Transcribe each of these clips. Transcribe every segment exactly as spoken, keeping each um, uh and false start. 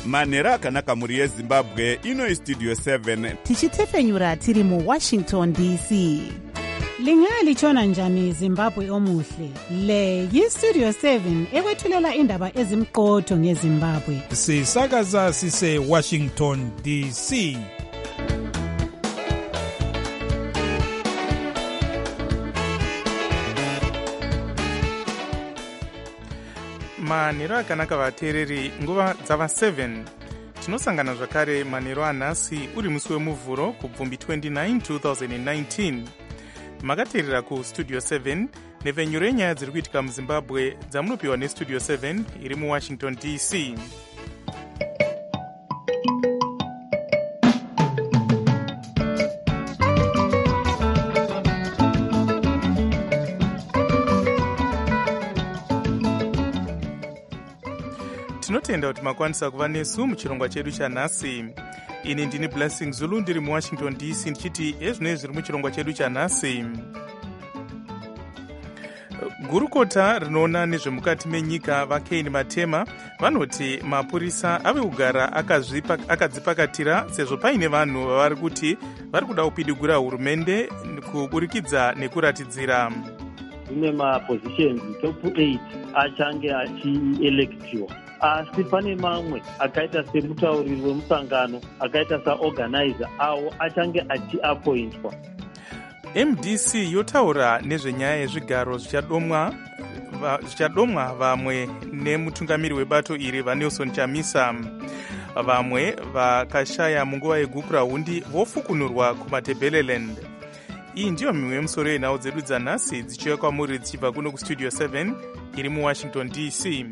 manhero akanaka mhuri yezimbabwe. Ino Studio seven tichitefenyura tiri muwashington D C. Lingalitshona njani Zimbabwe omuhle? Le yiStudio seven ekwethulela indaba ezimqotho ngeZimbabwe. Sisakaza sise Washington D C. Manhero akanaka vateereri, nguva dzava seven. Tinosangana zvakare manhero anhasi uri musi wemuvhuro kubvumbi twenty-nine twenty nineteen. Makateerera kuStudio seven nepfenyuro yenyaya dziri kuitika muZimbabwe dzamunopiwa neStudio seven iri muWashington D C. Tinotenda kuti makwanisa kuva nesu muchirongwa chedu chanhasi. Ini ndini Blessing Zulu ndiri muWashington D C ndichiti ezvinoi zviri muchirongwa chedu chanhasi. Gurukota rinoona nezvemukati menyika vaKane Matema vanoti mapurisa ave kugara akadzipakatira sezvo paine vanhu vavari kuti vari kuda kupidigura hurumende kuburikidza nekuratidzira. Kune mapositions top eight achange achielectiwa, asi pane mamwe akaita semutauriri wemusangano, akaita saorganizer, awo achange achiapointwa. M D C yotaura nezvenyaya yezvigaro zvichadomwa zvichadomwa vamwe nemutungamiri webato iri vaNelson Chamisa. Vamwe vakashaya munguva yegukura hundi vofukunurwa kumaTebeleland. Iyi ndiyo mimwe yemusoro yenhau dzedu dzanhasi dzichiuya kwamuri dzichibva kuno kuStudio seven iri muWashington D C.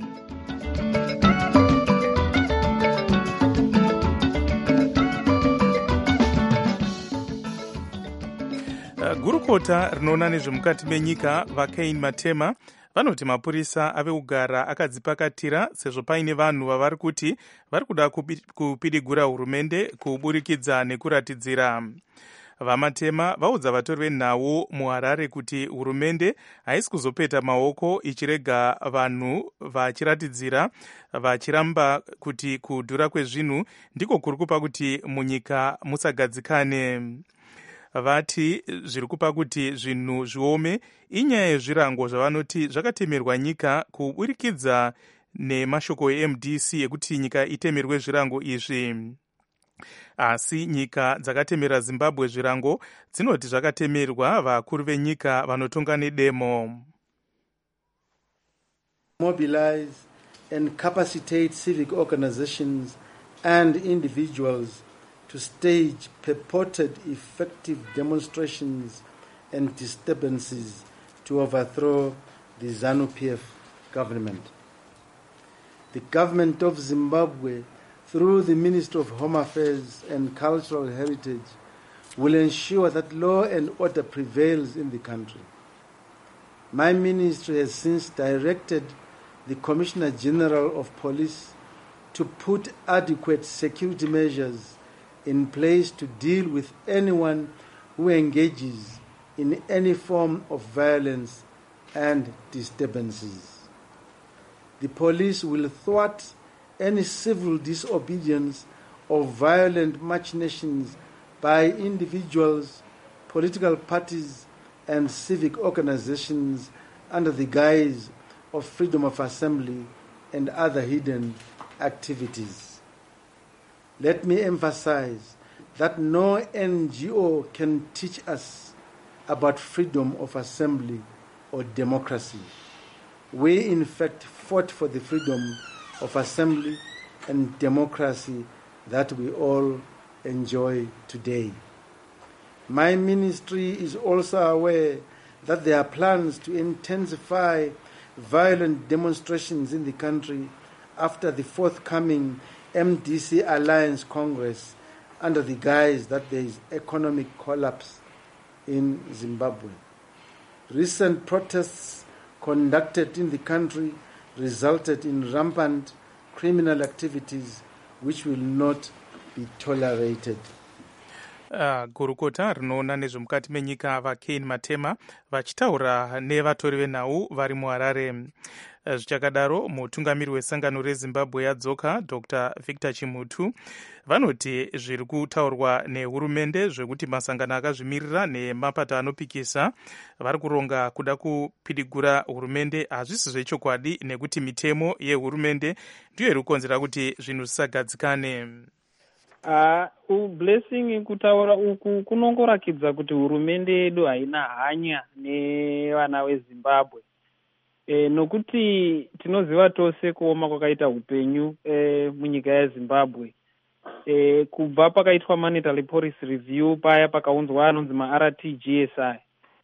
Gurukota rinoona nezvemukati menyika vaKane Matema vanoti mapurisa ave kugara akadzipakatira sezvo paine vanhu vavari kuti vari kuda kupidigura hurumende kuburikidza nekuratidzira. VaMatema vaudza vatori venhau muHarare kuti hurumende haisi kuzopeta maoko ichirega vanhu vachiratidzira vachiramba kuti kudhura kwezvinhu ndiko kuri kupa kuti munyika musagadzikane. Vati zviri kupa kuti zvinhu zviome inyaya yezvirango zvavanoti zvakatemerwa nyika kuburikidza nemashoko eM D C ekuti nyika itemerwe zvirango izvi. Asi nyika dzakatemera Zimbabwe zvirango dzinoti zvakatemerwa vakuru venyika vanotonga nedemo. Mobilize and capacitate civic organizations and individuals to stage purported effective demonstrations and disturbances to overthrow the ZANU-P F government. The government of Zimbabwe, through the Ministry of Home Affairs and Cultural Heritage, will ensure that law and order prevails in the country. My ministry has since directed the Commissioner General of Police to put adequate security measures in place to deal with anyone who engages in any form of violence and disturbances. The police will thwart any civil disobedience or violent machinations by individuals, political parties, and civic organizations under the guise of freedom of assembly and other hidden activities. Let me emphasize that no N G O can teach us about freedom of assembly or democracy. We, in fact, fought for the freedom of assembly and democracy that we all enjoy today. My ministry is also aware that there are plans to intensify violent demonstrations in the country after the forthcoming M D C Alliance Congress under the guise that there is economic collapse in Zimbabwe. Recent protests conducted in the country resulted in rampant criminal activities which will not be tolerated. Uh, gurukota rinoona nezvemukati menyika vaCain Matema vachitaura nevatori venhau vari muHarare. Uh, zvichakadaro mutungamiri wesangano reZimbabwe yadzoka Dr Victor Chimutu vanoti zviri kutaurwa nehurumende zvekuti masangano akazvimirira nemapato anopikisa vari kuronga kuda kupidigura hurumende hazvisi zvechokwadi, nekuti mitemo yehurumende ndiyo iri kukonzera kuti zvinhu zvisagadzikane. Uh, ublessing kutaura uku kunongorakidza kuti hurumende yedu haina hanya nevana veZimbabwe. E, nokuti tinoziva tose kuoma kwakaita upenyu e, munyika yeZimbabwe. E, kubva pakaitwa monetary policy review paya pakaunzwa anonzi ma-R T G S I.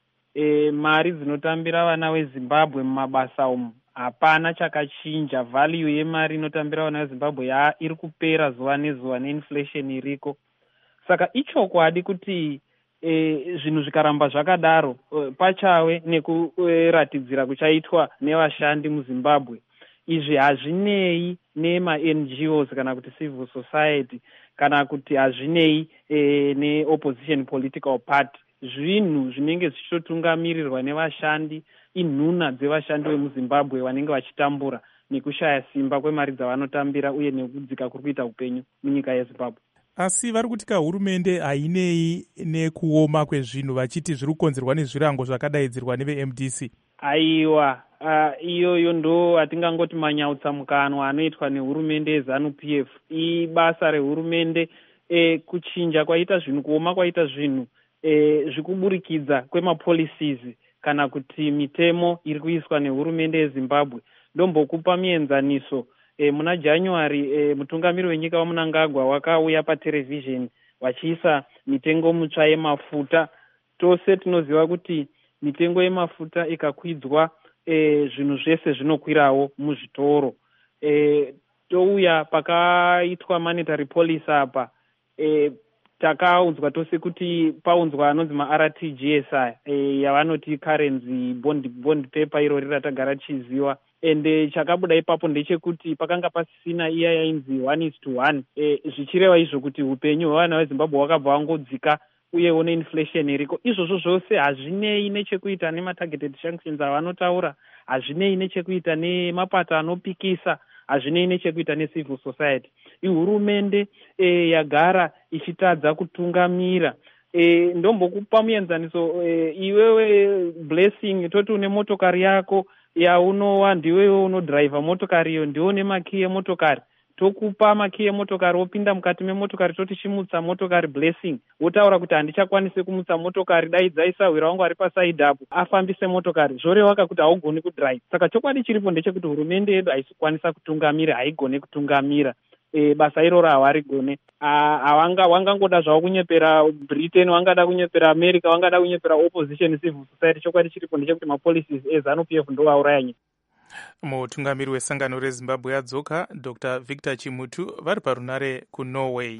E, mari dzinotambira vana veZimbabwe mumabasa umu hapana chakachinja. Value yemari inotambira vana veZimbabwe ya iri kupera zuva nezuva neinflation iriko. Saka ichokwadi kuti e, zvinhu zvikaramba zvakadaro e, pachave nekuratidzira kuchaitwa nevashandi muZimbabwe. Izvi hazvinei nema-N G Os kana kuti civil society kana kuti hazvinei e, ne-opposition political party. Zvinhu zvinenge zvichitotungamirirwa nevashandi, inhuna dzevashandi vemuZimbabwe vanenge vachitambura nekushaya simba kwemari dzavanotambira uye nekudzika kuri kuita upenyu munyika yeZimbabwe. Asi vari kutika hurumende hainei nekuoma kwezvinhu vachiti zviri kukonzerwa nezvirango zvakadaidzirwa neve-M D C. Aiwa, uh, iyoyo ndo hatingangoti manyautsamukanwa anoitwa nehurumende yeZANU P F. Ibasa rehurumende e, kuchinja kwaita zvinhu, kuoma kwaita zvinhu e, zvikuburikidza kwemapolicies kana kuti mitemo iri kuiswa nehurumende yeZimbabwe. Ndombokupa mienzaniso. E, muna January e, mutungamiri wenyika waMnangagwa wakauya patelevision wachiisa mitengo mutsva yemafuta. Tose tinoziva kuti mitengo yemafuta ikakwidzwa e, zvinhu zvese zvinokwirawo muzvitoro. E, touya pakaitwa monetary policy apa e, takaunzwa tose kuti paunzwa anonzi ma-R T G S I e, yavanoti currency bond, bond paper irori ratagara tichiziva. Ende chakabuda ipapo ndechekuti pakanga pasisina iya yainzi one is to one. E, zvichireva izvo kuti upenyu hwevana veZimbabwe hwakabva wangodzika uyewo neinflation iriko. Izvozvo zvose hazvinei nechekuita nema-targeted sanctions avanotaura, hazvinei nechekuita nemapato anopikisa, hazvinei nechekuita necivil society. Ihurumende e, yagara ichitadza kutungamira. E, ndombokupa muenzaniso e, iwewe Blessing, toti une motokari yako yaunowa ndiwewo unodhiraivha motokari iyo, ndiwo nemaki yemotokari. Tokupa maki yemotokari, wopinda mukati memotokari, toti chimutsa motokari Blessing, wotaura kuti handichakwanise kumutsa motokari, dai dzaisahwira wangu ari pasaidhi apo afambise motokari, zvorevaka kuti haugoni kudhiraivha. Saka chokwadi chiripo ndechekuti hurumende yedu haisi kukwanisa kutungamira, haigone kutungamira. E, basa iroro havarigone. Awanga wangangoda zvavo kunyepera Britain, wangada kunyepera America, wangada kunyepera opposition civil society. Chokwadi chiripo ndechekuti mapolicies eZANU P F ndo auraya nyika. Mutungamiri wesangano reZimbabwe yadzoka Dr Victor Chimutu vari parunare kuNorway.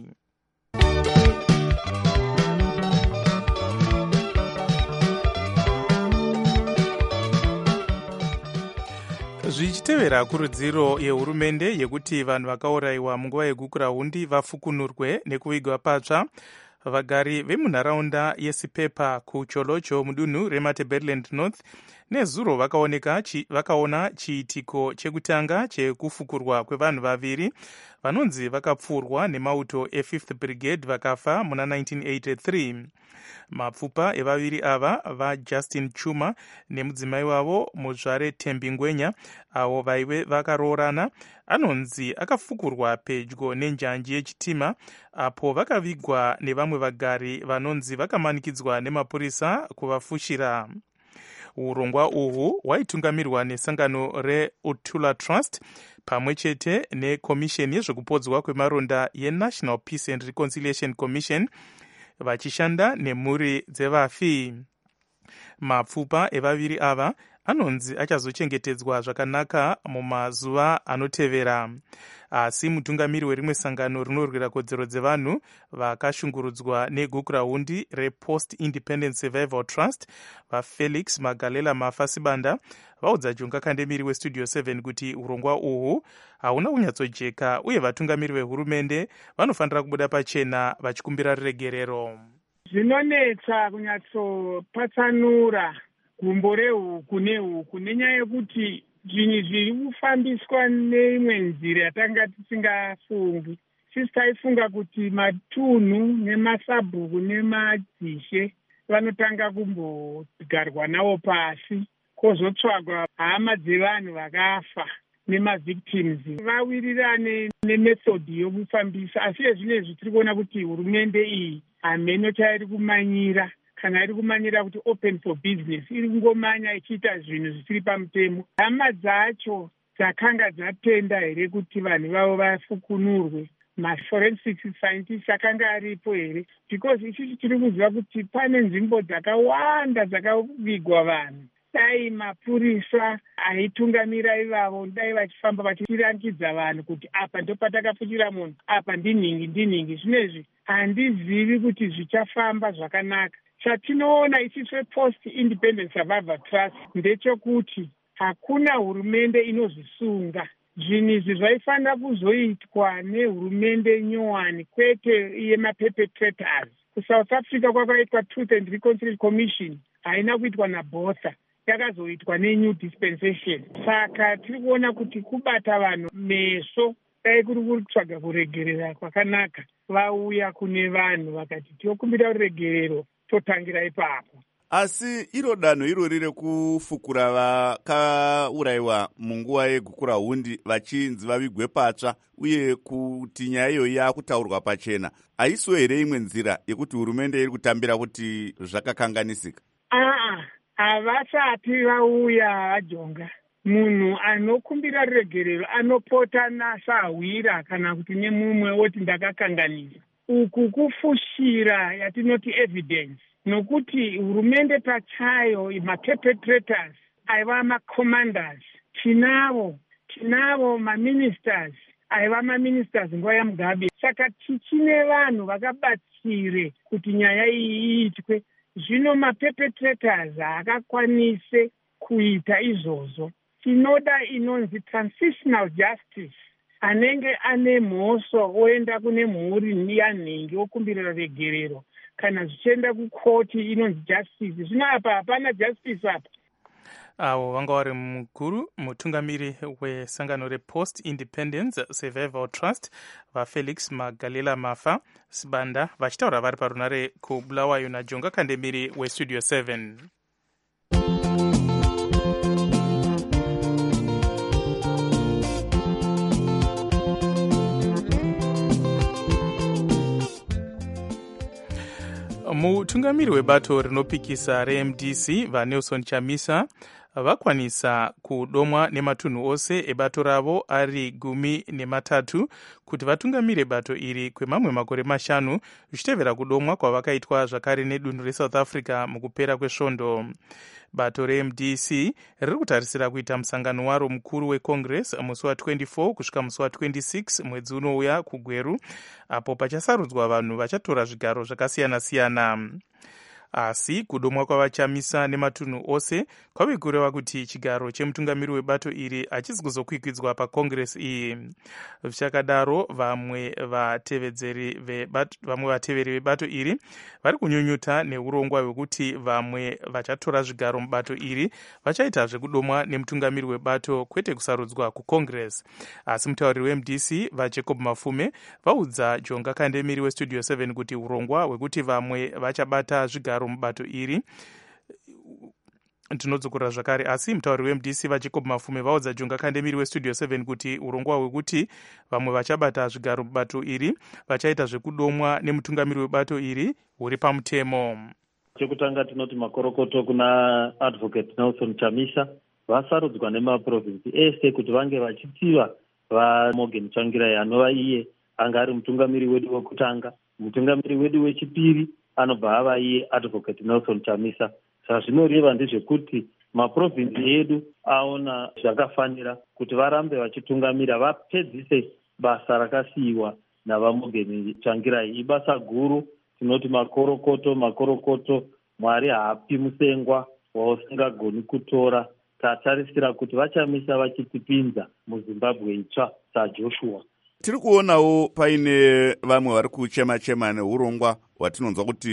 Zvichitevera kurudziro yehurumende yekuti vanhu vakaurayiwa munguva yegukurahundi vafukunurwe nekuvigwa patsva, vagari vemunharaunda yeSipepa kuCholocho mudunhu reMatabeleland North nezuro vakaoneka chi, vakaona chiitiko chekutanga chekufukurwa kwevanhu vaviri vanonzi vakapfurwa nemauto eFifth Brigade vakafa muna nineteen eighty-three. Mapfupa evaviri ava vaJustin Chuma nemudzimai wavo Muzvare Tembingwenya avo vaive vakaroorana anonzi akafukurwa pedyo nenjanji yechitima apo vakavigwa nevamwe vagari vanonzi vakamanikidzwa nemapurisa kuvafushira. Urongwa uhwu hwaitungamirwa nesangano reUtula Trust pamwe chete nekomisheni yezvekupodzwa kwemaronda yeNational Peace and Reconciliation Commission vachishanda nemhuri dzevafi. Mapfupa evaviri ava anonzi achazochengetedzwa zvakanaka mumazuva anotevera. Asi mutungamiri werimwe sangano rinorwira kodzero dzevanhu vakashungurudzwa negukurahundi rePost Independent Survival Trust vaFelix Magalela Mafasibanda vaudza Jonga Kandemiri weStudio seven kuti urongwa uhwu hauna kunyatsojeka uye vatungamiri vehurumende vanofanira kubuda pachena vachikumbira regerero. Zvinonetsa kunyatsopatsanura gumbo rehuku nehuku nenyaya yekuti zvinhu zviri kufambiswa neimwe nzira yatanga tisingafungi. Sisi taifunga kuti matunhu nemasabhuku nemadzishe vanotanga kumbogarwa nawo pasi kwozotsvagwa hama dzevanhu vakafa nemavictims vawirirane nemethodhi yokufambisa. Asi ezvinezvi tiri kuona kuti hurumende iyi hameno chairi kumanyira, kana iri kumanyira kuti open for business, iri kungomanya ichiita zvinhu zvisiri pamutemo. Hama dzacho dzakanga dzatenda here kuti vanhu vavo vafukunurwe? Maforensic scientists akanga aripo here? Because isusu tiri kuziva kuti pane nzvimbo dzakawanda dzakavigwa vanhu. Dai mapurisa aitungamira ivavo, dai vachifamba vachirangidza vanhu kuti apa ndopatakafuchira munhu, apa ndinhingi ndinhingi. Zvinezvi handizivi kuti zvichafamba zvakanaka. Chatinoona isusu Post Independent Survivor Trust ndechekuti hakuna hurumende inozvisunga. Zvinhu izvi zvaifanira kuzoitwa nehurumende nyowani, kwete yemaperpetrators. KuSouth Africa kwakaitwa Truth and Reconciliation Commission, haina kuitwa naBotha, yakazoitwa neNew Dispensation. Saka tiri kuona kuti kubata vanhu meso, dai kuri kutsvaga kuregerera kwakanaka, vauya kune vanhu vakati tiokumbira ruregerero, totangira ipapo. Asi iro danho irori rekufukura vakaurayiwa munguva yegukura hundi vachinzi vavigwe patsva uye kuti nyaya iyoyi yakutaurwa pachena, haisiwo here imwe nzira yekuti hurumende iri kutambira kuti zvakakanganisika? Aa, havasati vauya vajonga. Munhu anokumbira ruregerero anopota nasahwira kana kuti nemumwe woti ndakakanganisa. Uku kufushira yatinoti evidence. Nokuti hurumende pachayo maperpetrators aiva macommanders, tinavo tinavo maministers aiva maministers nguva yaMugabe. Saka tichine vanhu vakabatsire kuti nyaya iyi iitwe. Zvino maperpetrators haakakwanise kuita izvozvo. Tinoda inonzi transitional justice, anenge ane mhoso oenda kune mhuri yanhengi okumbira ruregerero. Kana zvichienda kukoti inonzi justice. Zvino apa hapana justice apa. Avo vanga vari mukuru mutungamiri wesangano rePost Independence Survivor Trust vaFelix Magalela Mafa Sibanda vachitaura vari parunare kuBulawayo naJonga Kandemiri weStudio seven. Mutungamiri webato rinopikisa reM D C vaNelson Chamisa vakwanisa kudomwa nematunhu ose ebato ravo ari gumi nematatu kuti vatungamire bato iri kwemamwe makore mashanu zvichitevera kudomwa kwavakaitwa zvakare nedunhu reSouth Africa mukupera kwesvondo. Bato reM D C riri kutarisira kuita musangano waro mukuru weCongress musi wa24 kusvika musi wa26 mwedzi unouya kuGweru, apo pachasarudzwa vanhu vachatora zvigaro zvakasiyana-siyana. Asi kudomwa kwavaChamisa nematunhu ose kwave kureva kuti chigaro chemutungamiri webato iri hachisi kuzokwikwidzwa paCongress iyi. Zvichakadaro, vamwe vatevedzeri vebato, vamwe vateveri vebato iri vari kunyunyuta neurongwa hwekuti vamwe vachatora zvigaro mubato iri vachaita zvekudomwa nemutungamiri webato kwete kusarudzwa kuCongress. Asi mutauriri weM D C vaJacob Mafume vaudza Jonga Kandemiri weStudio seven kuti urongwa hwekuti vamwe vachabata zvigaro mubato iri tinodzokera zvakare. Asi mutauriri weM D C vaJacob Mafume vaudza Jonga Kandemiri weStudio seven kuti urongwa hwekuti vamwe vachabata zvigaro mubato iri vachaita zvekudomwa nemutungamiri webato iri huri pamutemo. Chekutanga tinoti makorokoto kuna Advocate Nelson Chamisa vasarudzwa nemaprovinsi ese kuti vange vachitiva vaMorgan Tsvangirai anova iye anga ari mutungamiri wedu wekutanga. Mutungamiri wedu wechipiri anobva ava iye Advocate Nelson Chamisa. Saka zvinoreva ndezvekuti maprovinsi edu aona zvakafanira kuti varambe vachitungamira, vapedzise basa rakasiyiwa navaMorgan Tsvangirai. Ibasa guru, tinoti makorokoto makorokoto, Mwari haapi musengwa wausingagoni kutora. Tatarisira kuti vaChamisa vachitipinza muZimbabwe itsva saJoshua. Tiri kuonawo paine vamwe vari kuchema-chema neurongwa hwatinonzwa kuti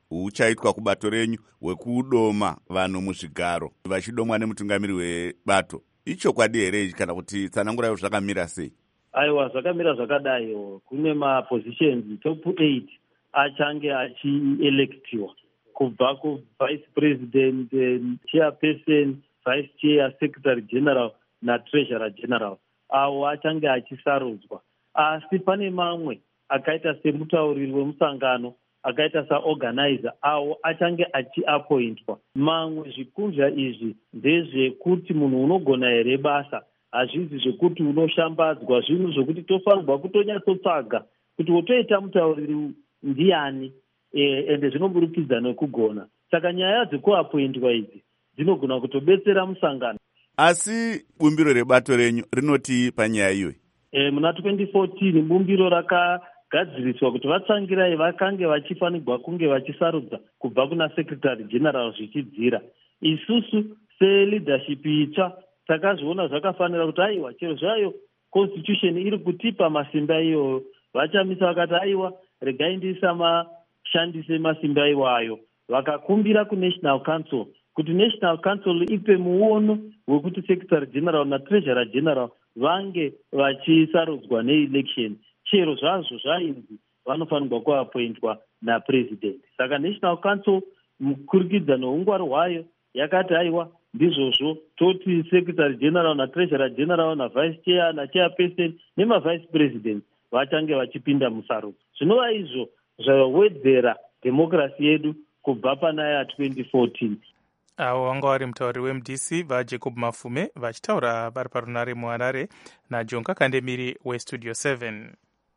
huchaitwa kubato renyu hwekudoma vanhu muzvigaro vachidomwa nemutungamiri webato. ichokwadi here kana kuti tsanangurai zvakamira sei? Aiwa, zvakamira zvakadaiwo. Kune mapositions top eight achange achielectiwa kubva kuvice president, chairperson, vice chair, secretary general na treasurer general. Avo achange achisarudzwa. Asi pane mamwe akaita semutauriri wemusangano, akaita saorganizer, avo achange achiappointwa. Mamwe zvikunzva izvi ndezvekuti munhu unogona here basa, hazvizi zvekuti unoshambadzwa, zvinhu zvokuti tofanirwa kutonyatsotsvaga kuti wotoita mutauriri ndiani, ende zvinoburikidza nekugona. Saka nyaya dzekuappointwa idzi dzinogona kutobetsera musangano. Asi bumbiro rebato renyu rinoti panyaya iyoyi? E, muna twenty fourteen bumbiro rakagadziriswa kuti vatsangirai vakange vachifanirwa kunge vachisarudza kubva kuna secretary general zvichidzira. Isusu seleadership itsva takazviona zvakafanira kuti aiwa, chero zvayo constitution iri kutipa masimba iyoyo, vachamisa vakati aiwa, regai ndisamashandise masimba iwayo. Vakakumbira kunational council kuti national council ipe muono wekuti secretary general na treasurer general vange vachisarudzwa neelection, chero zvazvo zvainzi vanofanirwa kuappointwa napresident. Saka national council mukurikidza neungwaru hwayo yakati aiwa, ndizvozvo toti secretary general na treasurer general na vice chair na chairperson nemavice president vachange vachipinda musarudzo. Zvinova izvo zvawedzera demokrasi yedu kubva panaya twenty fourteen. Avo vanga vari mutauri weM D C vaJacob Mafume vachitaura vari parunare muHarare naJonka Kandemiri weStudio seven.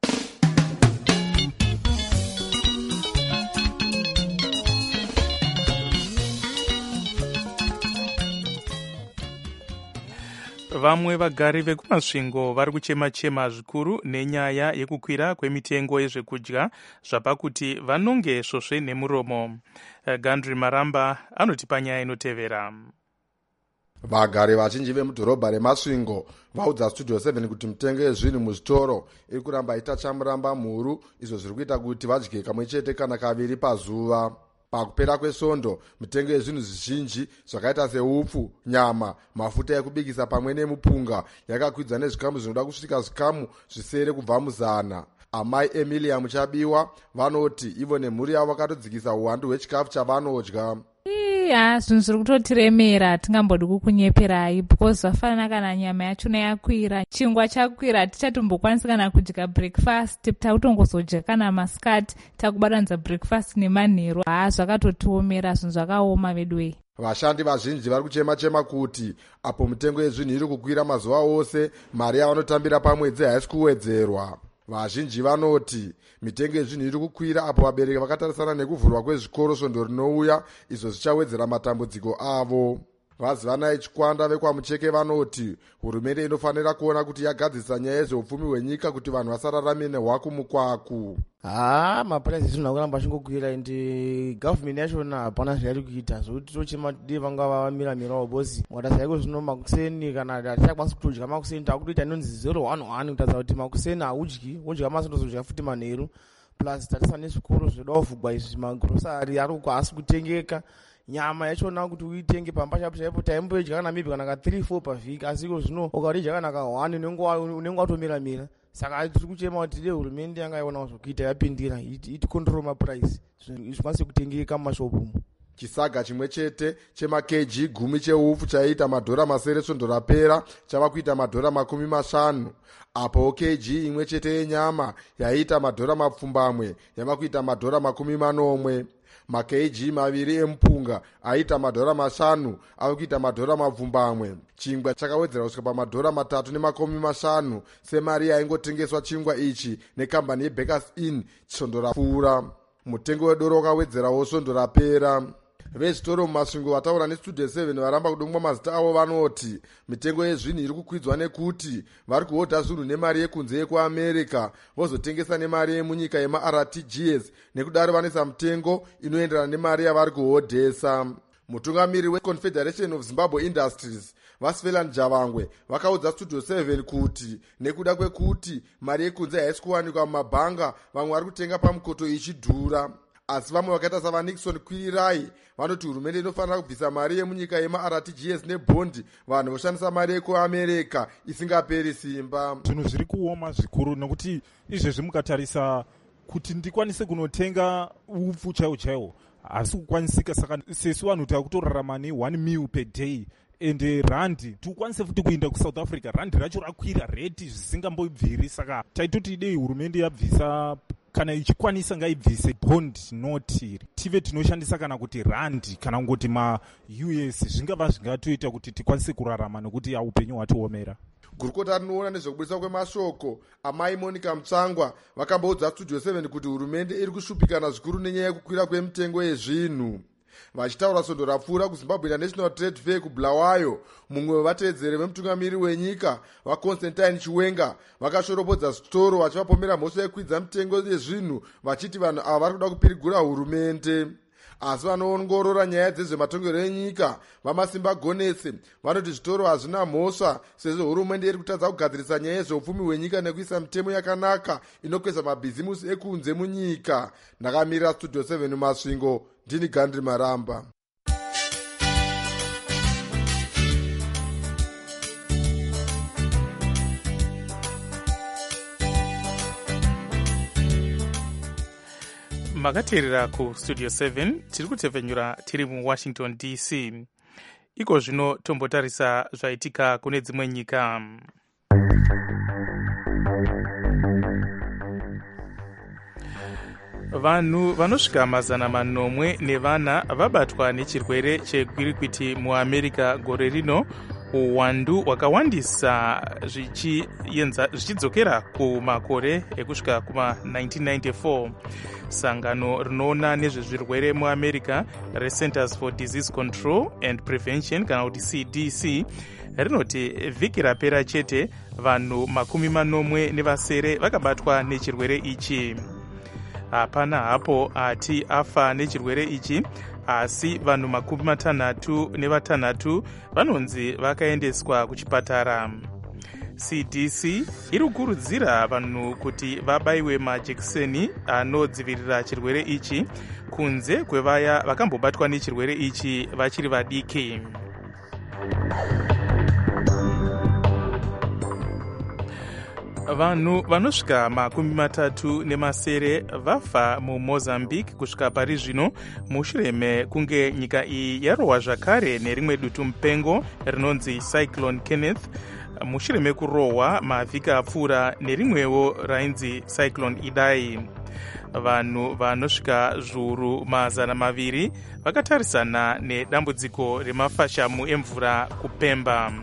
Vamwe vagari vekumasvingo vari kuchema-chema zvikuru nenyaya yekukwira kwemitengo yezvekudya zvapa kuti vanonge svosve nemuromo. Gandri Maramba anoti panyaya inotevera. Vagari vazhinji vemudhorobha remasvingo vaudza Studio seven kuti mitengo yezvinhu muzvitoro iri kuramba itachamuramba mhuru, izvo zviri kuita kuti vadye kamwe chete kana kaviri pazuva. Pakupera kwesvondo, mitengo yezvinhu zvizhinji zvakaita seupfu, nyama, mafuta ekubikisa pamwe nemupunga yakakwidza nezvikamu zvinoda kusvika zvikamu zvisere kubva muzana. Amai Emilia Muchabiwa vanoti ivo nemhuri yavo vakatodzikisa uwandu hwechikafu chavanodya. Ya, zvinhu zviri kutotiremera, hatingambodi kukunyeperai because zvafanana kana nyama yachona yakwira, chingwa chakwira, tichatombokwanisa kana kudya breakfast, takutongozodya kana masikati, takubatanidza breakfast nemanheru. Ha, zvakatotiomera, zvinhu zvakaoma vedwei. Vashandi vazhinji vari kuchema-chema kuti apo mitengo yezvinhu iri kukwira mazuva ose, mari yavanotambira pamwedzi haisi kuwedzerwa. Vazhinji vanoti mitengo yezvinhu iri kukwira apo vabereki vakatarisana nekuvhurwa kwezvikoro svondo rinouya, izvo zvichawedzera matambudziko avo. Vazivanai Chikwanda vekwaMucheke vanoti hurumende inofanira kuona kuti yagadzisa nyaya yezveupfumi hwenyika kuti vanhu vasararame nehwaku mukwaku. Ha, mapuraisi zvinhu akuramba achingokwira ende government yachona hapana zvairi kuita, zvokuti tochema dei vanga vamiramirawo bosi mwata saiko zvino makuseni kana tichakwanisa kutodya makuseni takutoita inonzi zero one one kutaridza kuti makuseni haudyi, wodya masondozodya futi manheru, plus tarisa nezvikoro zvoda kuvhugwa izvi magrosari ari uko haasi kutengeka. Nyama yachona kuti uitenge pamba chapo chaipo taimboidya kana maybe kana ka three four pavhiki, asi iko zvino ukaudya kana ka one unenge watomira-mira. Saka tiri kuchema kuti dei hurumende yanga yaona zvokuita yapindira iti control mapuraisi zvikwanise kutengeka mumashopu. Chisaga chimwe chete chema-kg gumi cheupfu chaiita madhora masere svondo rapera chava kuita madhora makumi mashanu. Apo kg imwe chete yenyama yaiita madhora mapfumbamwe yava kuita madhora makumi manomwe. Makg maviri emupunga aita madhora mashanu ava kuita madhora mapfumbamwe. Chingwa chakawedzera kusvika pamadhora matatu nemakumi mashanu semari yaingotengeswa chingwa ichi nekambani yeBakers Inn svondo rapfuura. Mutengo wedoro wakawedzerawo svondo rapera. Vezvitoro mumasvingo vataura neStudio seven varamba kudongwa mazita avo vanoti mitengo yezvinhu iri kukwidzwa nekuti vari kuhodha zvinhu nemari yekunze yekuAmerica vozotengesa nemari yemunyika yemaR T G S, nekudaro vanisa mitengo inoenderana nemari yavari kuhodhesa. Mutungamiri weConfederation of Zimbabwe Industries Vasvelan Javangwe vakaudza Studio seven kuti nekuda kwekuti mari yekunze haisi kuwanikwa mumabhanga, vamwe vari kutenga pamukoto ichidhura. asi vamwe vakaita savanixon kwirirai vanoti hurumende inofanira kubvisa mari yemunyika yema-R T G S nebhondi vanhu voshandisa mari yekuamerica isingaperi simba. Zvinhu zviri kuoma zvikuru nekuti izvezvi mukatarisa kuti ndikwanise kunotenga upfu chaiwo chaiwo hasi kukwanisika. Saka sesu vanhu takutorarama ne one meal per day ende randi tikwanise futi kuenda kuSouth Africa randi racho rakwira reti zvisingambobviri. Saka taitoti idei hurumende yabvisa kana ichikwanisa ngaibvise bond noti tive tinoshandisa kana kuti randi kana kungoti ma-U S zvingava zvingatoita kuti tikwanise kurarama nekuti upenyu hwatiomera. Gurukota rinoona nezvekubudisa kwemashoko amai Monica Mutsangwa vakamboudza Studio seven kuti hurumende iri kushupikana zvikuru nenyaya yekukwira kwemitengo yezvinhu. Vachitaura svondo rapfuura kuZimbabwe International Trade Fair kuBulawayo, mumwe wevateedzeri vemutungamiri wenyika vaConstantine Chiwenga vakashoropodza zvitoro vachivapomera mhosva yekukwidza mitengo yezvinhu vachiti vanhu ava vari kuda kupirigura hurumende. Asi vanoongorora nyaya dzezvematongero enyika vamasimba gonese vanoti zvitoro hazvina mhosva sezvo hurumende iri kutadza kugadzirisa nyaya yezveupfumi hwenyika nekuisa mitemo yakanaka inokweza mabhizimusi ekunze munyika. Ndakamirira Studio seven Masvingo, ndini Gandri Maramba. makateerera kustudio seven tiri kutevhenyura tiri muwashington D C. Iko zvino tombotarisa zvaitika kune dzimwe nyika. Vanhu vanosvika mazana manomwe nevana vabatwa nechirwere chegwirikwiti muAmerica gore rino, uwandu hwakawandisa zvichidzokera kumakore ekusvika kuma nineteen ninety-four. Sangano rinoona nezvezvirwere muAmerica reCenters for Disease Control and Prevention kana kuti C D C rinoti vhiki rapera chete vanhu makumi manomwe nevasere vakabatwa nechirwere ichi. Hapana hapo ati afa nechirwere ichi, asi vanhu makumi matanhatu nevatanhatu vanonzi vakaendeswa kuchipatara. C D C iri kukurudzira vanhu kuti vabaiwe majekiseni anodzivirira chirwere ichi kunze kwevaya vakambobatwa nechirwere ichi vachiri vadiki. Vanhu vanosvika makumi matatu nemasere vafa muMozambique kusvika pari zvino mushure mekunge nyika iyi yarohwa zvakare nerimwe dutu mupengo rinonzi Cyclone Kenneth, mushure mekurohwa mavhiki apfuura nerimwewo rainzi Cyclone Idai. Vanhu vanosvika zviuru mazana maviri vakatarisana nedambudziko remafashamu emvura kuPemba.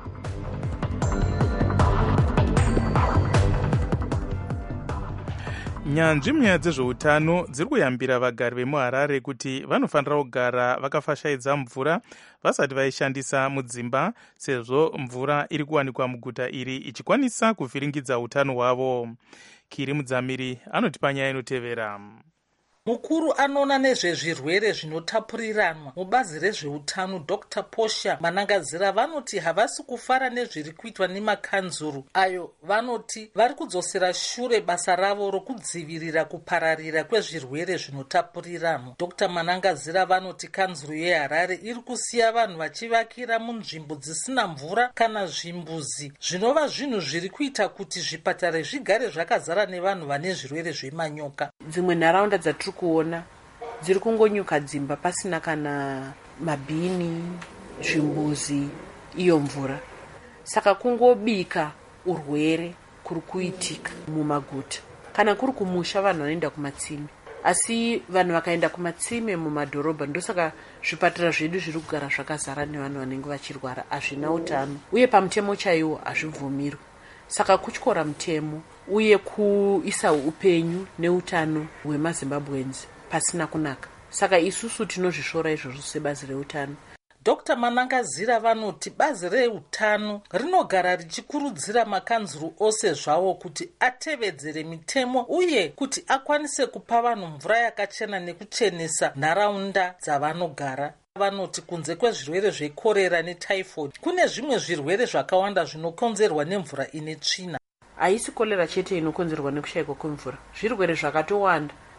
Nyanzvi munyaya dzezveutano dziri kuyambira vagari vemuHarare kuti vanofanira kugara vakafashaidza mvura vasati vaishandisa mudzimba, sezvo mvura iri kuwanikwa muguta iri ichikwanisa kuvhiringidza utano hwavo. Kiri Mudzamiri anoti panyaya inotevera. Mukuru anoona nezvezvirwere zvinotapuriranwa mubazi rezveutano Doctor Posha Manangazira vanoti havasi kufara nezviri kuitwa nemakanzuru ayo. Vanoti vari kudzosera shure basa ravo rokudzivirira kupararira kwezvirwere zvinotapuriranwa. Doctor Manangazira vanoti kanzuru yeHarare iri kusiya vanhu vachivakira munzvimbo dzisina mvura kana zvimbuzi, zvinova zvinhu zviri kuita kuti zvipatara zvigare zvakazara nevanhu vane zvirwere zvemanyoka. Dzimwe nharaunda dzatiri kuona dziri kungonyuka dzimba pasina kana mabhini, zvimbuzi, iyo mvura. Saka kungobika urwere kuri kuitika mumaguta. Kana kuri kumusha vanhu vanoenda kumatsime, asi vanhu vakaenda kumatsime mumadhorobha, ndosaka zvipatara zvedu zviri kugara zvakazara nevanhu vanenge vachirwara, hazvina utano uye pamutemo chaiwo hazvibvumirwi. Saka kutyora mutemo uye kuisa upenyu neutano hwemaZimbabwenzi pasina kunaka. Saka isusu tinozvishora izvozvo sebazi reutano. Doctor Manangazira vanoti bazi reutano rinogara richikurudzira makanzuru ose zvawo kuti atevedzere mitemo uye kuti akwanise kupa vanhu mvura yakachena nekuchenesa nharaunda dzavanogara. Vanoti kunze kwezvirwere zvekorera netyphoid kune zvimwe zvirwere zvakawanda zvinokonzerwa nemvura ine tsvina. Haisi korera chete inokonzerwa nekushayikwa kwemvura, zvirwere zvakatowanda.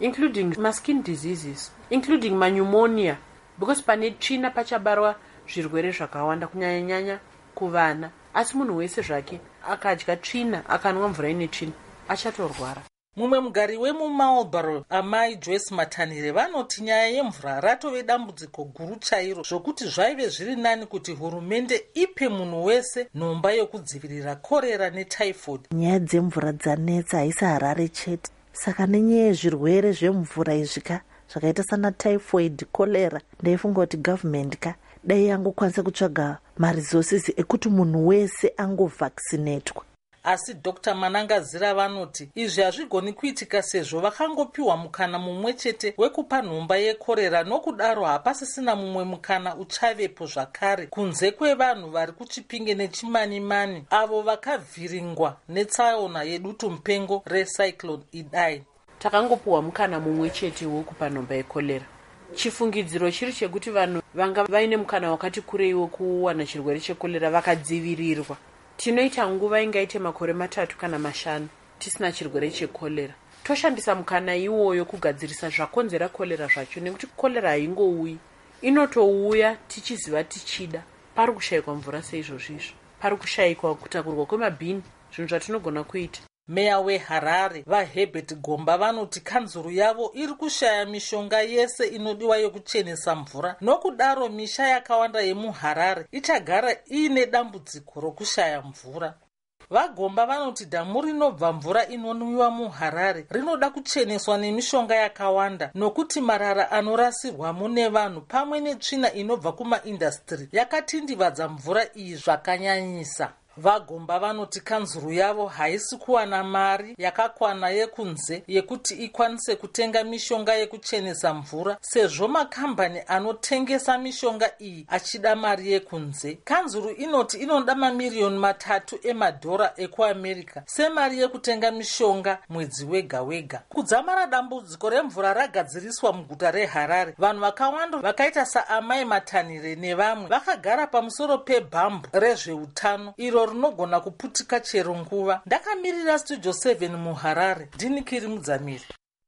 including maskin diseases, including mapneumonia, because pane tsvina pachabarwa zvirwere zvakawanda kunyanyanyanya kuvana. Asi munhu wese zvake akadya tsvina akanwa mvura ine tsvina achatorwara. Mumwe mugari wemumarlborough amai Joyce Matanire vanoti nyaya yemvura ratove dambudziko guru chairo zvokuti zvaive zviri nani kuti hurumende ipe munhu wese nhomba yokudzivirira korera netyphoid. Nyaya dzemvura dzanetsa haisi Harare chete, saka nenyaya yezvirwere zvemvura izvika zvakaita sana typhoid, kolera, ndaifunga kuti government ka dai yangokwanisa kutsvaga maresources ekuti munhu wese angovaccinatwa. Asi Doctor Manangazira vanoti izvi hazvigoni kuitika sezvo vakangopiwa mukana mumwe chete wekupa nhomba yekorera, nokudaro hapasisina mumwe mukana uchavepo zvakare kunze kwevanhu vari kuchipinge nechimanimani avo vakavhiringwa netsaona yedutu mupengo recyclone Idai. Takangopiwa mukana mumwe chete wekupa nhomba yekorera. Chifungidziro chiri chekuti vanhu vanga vaine mukana wakati kurei wekuwana chirwere chekorera vakadzivirirwa. Tinoita nguva ingaite makore matatu kana mashanu tisina chirwere chekorera. Toshandisa mukana iwoyo kugadzirisa zvakonzera korera zvacho, nekuti korera haingouyi, inotouya tichiziva tichida. Pari kushayikwa mvura seizvozvizvo, pari kushayikwa kutakurwa kwemabhini, zvinhu zvatinogona kuita. Meya weHarare vaHerbert Gomba vanoti kanzuru yavo iri kushaya mishonga yese inodiwa yokuchenesa mvura, nokudaro misha yakawanda yemuHarare ichagara iine dambudziko rokushaya mvura. VaGomba vanoti dhamu rinobva mvura inonwiwa muHarare rinoda kucheneswa nemishonga yakawanda, nokuti marara anorasirwamo nevanhu pamwe netsvina inobva kumaindastri yakatindivadza mvura iyi zvakanyanyisa. VaGomba vanoti kanzuru yavo haisi kuwana mari yakakwana yekunze yekuti ikwanise kutenga mishonga yekuchenesa mvura, sezvo makambani anotengesa mishonga iyi achida mari yekunze. Kanzuru inoti inoda mamiriyoni matatu emadhora ekuAmerica semari yekutenga mishonga mwedzi wega wega. Kudzamara dambudziko remvura ragadziriswa muguta reHarare, vanhu vakawanda vakaita saamai Matanire nevamwe vakagara pamusoro pebhambu rezveutano iro rinogona kuputika chero nguva. Ndakamirira Studio seven muHarare, Ndinikiri Mudzamiri.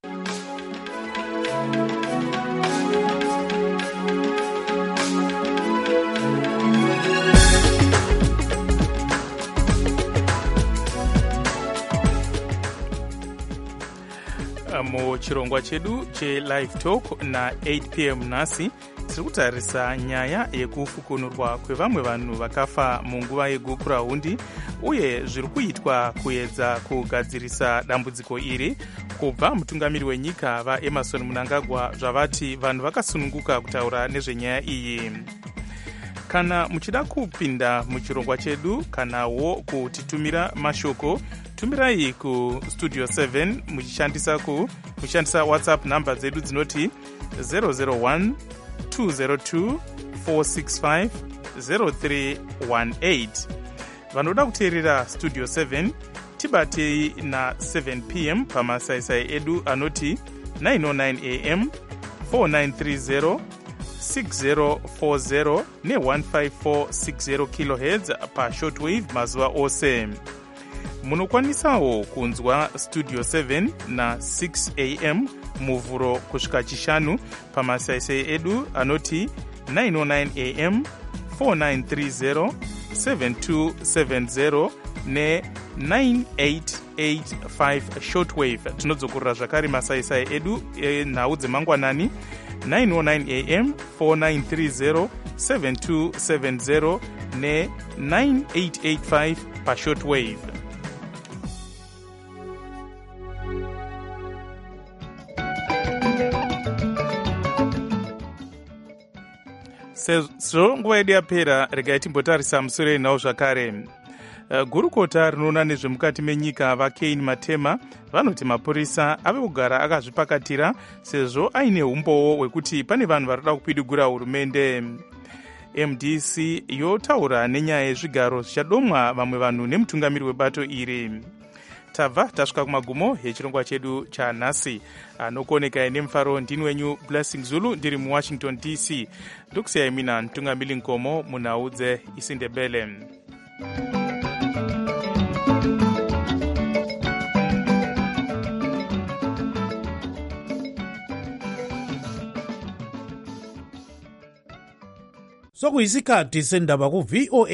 Muchirongwa chedu cheLive Talk na eight p m nhasi tiri kutarisa nyaya yekufukunurwa kwevamwe vanhu vakafa munguva yegukurahundi uye zviri kuitwa kuedza kugadzirisa dambudziko iri. Kubva mutungamiri wenyika vaEmerson Mnangagwa zvavati vanhu vakasununguka kutaura nezvenyaya iyi. Kana muchida kupinda muchirongwa chedu kanawo kutitumira mashoko, tumirai ku Studio seven muchishandisa ku muchishandisa WhatsApp number dzedu dzinoti zero zero one two zero two four six five zero three one eight. Vanoda kuteerera Studio seven tibatei na seven p m pamasaisai edu anoti nine oh nine a m four nine three zero six zero four zero ne one five four six zero kilohertz pa shortwave mazuva ose. Munokwanisawo kunzwa Studio seven na six a m muvhuro kusvika chishanu pamasaisai edu anoti nine oh nine a m four nine three zero seven two seven zero ne nine eight eight five shortwave. Tinodzokorera zvakare masaisai edu enhau dzemangwanani nine oh nine a m four nine three zero seven two seven zero ne nine eight eight five pa shortwave. Sezvo nguva yedu yapera, regai timbotarisa musoro enhau zvakare. Uh, gurukota rinoona nezvemukati menyika vaCain Matema vanoti mapurisa ave kugara akazvipakatira sezvo aine umbowo hwekuti pane vanhu varikuda kupidigura hurumende. M D C yotaura nenyaya yezvigaro zvichadomwa vamwe vanhu nemutungamiri webato iri. Tabva tasvika kumagumo yechirongwa chedu chanhasi. Anokuonekai nemufaro ndini wenyu Blessing Zulu ndiri muWashington D C. Ndokusiyai mina Ntungamili Nkomo munhau dzeIsindebele. sokuyisikhathi sendaba ku-V O A